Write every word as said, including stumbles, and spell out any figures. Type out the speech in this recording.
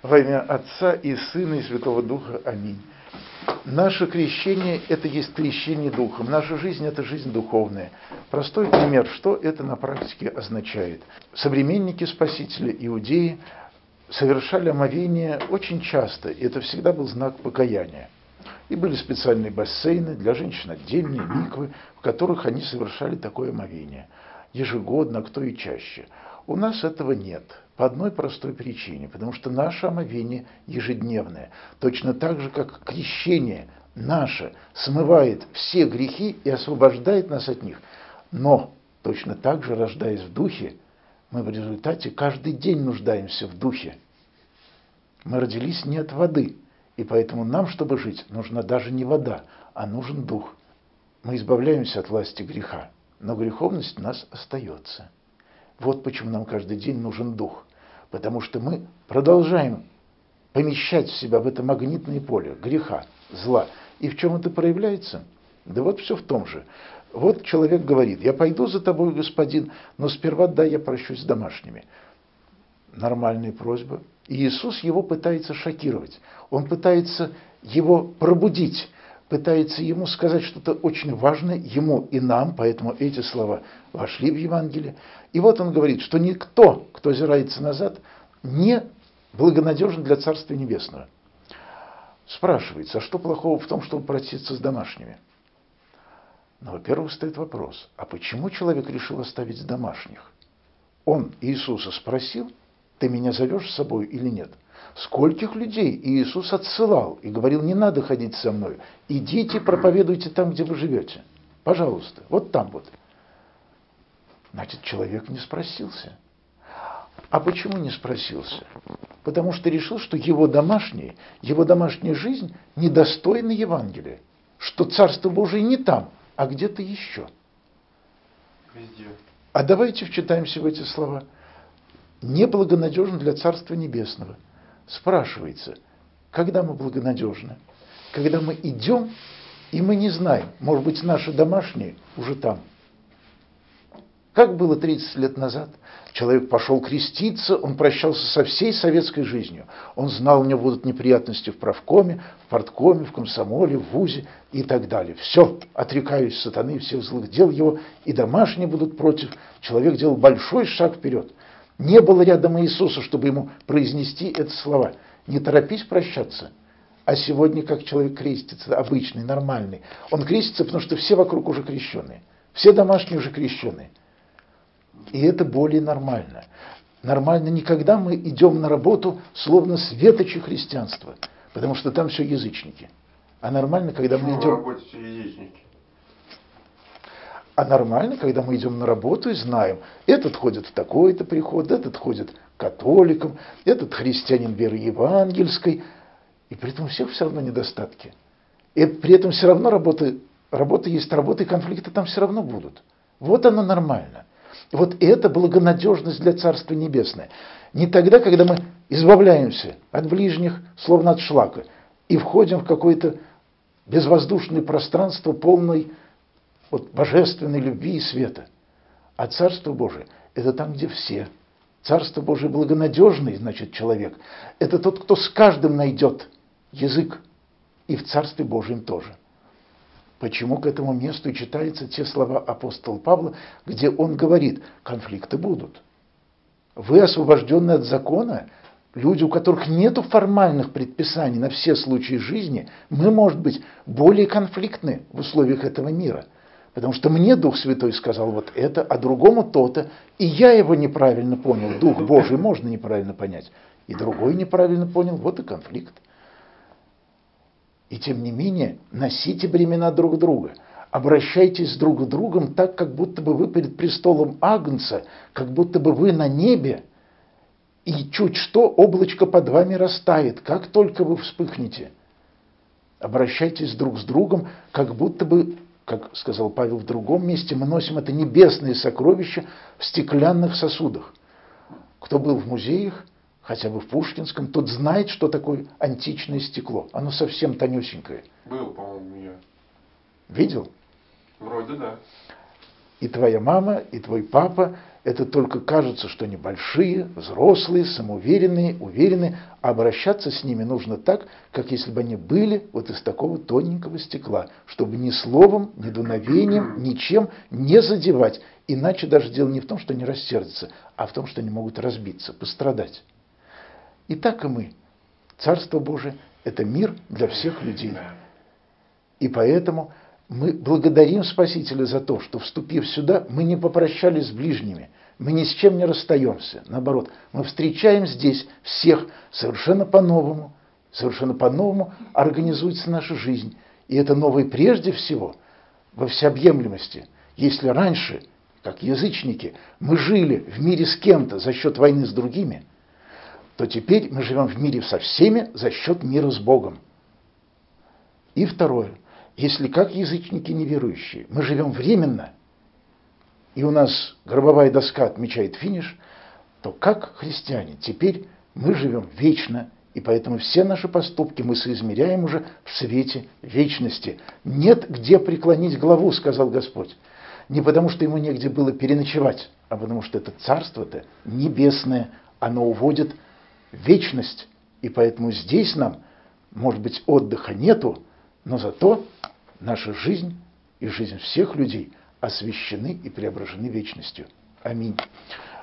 Во имя Отца и Сына и Святого Духа. Аминь. Наше крещение – это есть крещение Духом. Наша жизнь – это жизнь духовная. Простой пример, что это на практике означает. Современники Спасителя, иудеи, совершали омовение очень часто, и это всегда был знак покаяния. И были специальные бассейны для женщин, отдельные миквы, в которых они совершали такое омовение. Ежегодно, а кто и чаще. У нас этого нет. По одной простой причине. Потому что наше омовение ежедневное. Точно так же, как крещение наше смывает все грехи и освобождает нас от них. Но точно так же, рождаясь в духе, мы в результате каждый день нуждаемся в духе. Мы родились не от воды. И поэтому нам, чтобы жить, нужна даже не вода, а нужен дух. Мы избавляемся от власти греха. Но греховность у нас остается. Вот почему нам каждый день нужен дух. Потому что мы продолжаем помещать в себя в это магнитное поле греха, зла. И в чем это проявляется? Да вот все в том же. Вот человек говорит: я пойду за тобой, господин, но сперва дай я прощусь с домашними. Нормальная просьба. И Иисус его пытается шокировать. Он пытается его пробудить. Пытается ему сказать что-то очень важное, ему и нам, поэтому эти слова вошли в Евангелие. И вот он говорит, что никто, кто озирается назад, не благонадежен для Царствия Небесного. Спрашивается, а что плохого в том, чтобы проститься с домашними? Ну, во-первых, стоит вопрос, а почему человек решил оставить домашних? Он Иисуса спросил: ты меня зовешь с собой или нет? Скольких людей Иисус отсылал и говорил: не надо ходить со мной, идите проповедуйте там, где вы живете. Пожалуйста, вот там вот. Значит, человек не спросился. А почему не спросился? Потому что решил, что его домашние, его домашняя жизнь недостойна Евангелия, что Царство Божие не там, а где-то еще. Везде. А давайте вчитаемся в эти слова. Неблагонадежен для Царства Небесного. Спрашивается, когда мы благонадежны? Когда мы идем, и мы не знаем, может быть, наши домашние уже там. Как было тридцать лет назад? Человек пошел креститься, он прощался со всей советской жизнью. Он знал, у него будут неприятности в правкоме, в парткоме, в комсомоле, в вузе и так далее. Все, отрекаюсь сатаны, всех злых дел его, и домашние будут против. Человек делал большой шаг вперед. Не было рядом Иисуса, чтобы ему произнести эти слова. Не торопись прощаться. А сегодня, как человек крестится, обычный, нормальный, он крестится, потому что все вокруг уже крещеные. Все домашние уже крещеные. И это более нормально. Нормально не когда мы идем на работу, словно светочи христианства, потому что там все язычники. А нормально, когда мы идем... На работе все язычники. А нормально, когда мы идем на работу и знаем, этот ходит в такой-то приход, этот ходит католиком, этот христианин веры евангельской, и при этом у всех все равно недостатки. И при этом все равно работа, работа есть работа, и конфликты там все равно будут. Вот оно нормально. Вот это благонадежность для Царства Небесное. Не тогда, когда мы избавляемся от ближних, словно от шлака, и входим в какое-то безвоздушное пространство, полное вот божественной любви и света. А Царство Божие – это там, где все. Царство Божие благонадежный, значит, человек. Это тот, кто с каждым найдет язык. И в Царстве Божьем тоже. Почему к этому месту и читаются те слова апостола Павла, где он говорит: конфликты будут. Вы освобождены от закона, люди, у которых нет формальных предписаний на все случаи жизни, мы, может быть, более конфликтны в условиях этого мира. Потому что мне Дух Святой сказал вот это, а другому то-то, и я его неправильно понял. Дух Божий можно неправильно понять, и другой неправильно понял, вот и конфликт. И тем не менее, носите бремена друг друга. Обращайтесь друг к другу так, как будто бы вы перед престолом Агнца, как будто бы вы на небе, и чуть что облачко под вами растает, как только вы вспыхнете. Обращайтесь друг с другом, как будто бы, как сказал Павел в другом месте, мы носим это небесное сокровище в стеклянных сосудах. Кто был в музеях, хотя бы в Пушкинском, тот знает, что такое античное стекло. Оно совсем тонюсенькое. Был, по-моему, я. Видел? Вроде да. И твоя мама, и твой папа, Это только кажется, что они большие, взрослые, самоуверенные, уверенные, а обращаться с ними нужно так, как если бы они были вот из такого тоненького стекла, чтобы ни словом, ни дуновением, ничем не задевать. Иначе даже дело не в том, что они рассердятся, а в том, что они могут разбиться, пострадать. И так и мы. Царство Божие – это мир для всех людей. И поэтому мы благодарим Спасителя за то, что, вступив сюда, мы не попрощались с ближними, мы ни с чем не расстаемся. Наоборот, мы встречаем здесь всех совершенно по-новому, совершенно по-новому организуется наша жизнь. И это новое прежде всего во всеобъемлемости. Если раньше, как язычники, мы жили в мире с кем-то за счет войны с другими, то теперь мы живем в мире со всеми за счет мира с Богом. И второе. Если как язычники неверующие, мы живем временно, и у нас гробовая доска отмечает финиш, то как христиане теперь мы живем вечно, и поэтому все наши поступки мы соизмеряем уже в свете вечности. Нет где преклонить главу, сказал Господь. Не потому, что ему негде было переночевать, а потому, что это царство-то небесное, оно уводит в вечность, и поэтому здесь нам, может быть, отдыха нету, но зато наша жизнь и жизнь всех людей освящены и преображены вечностью. Аминь.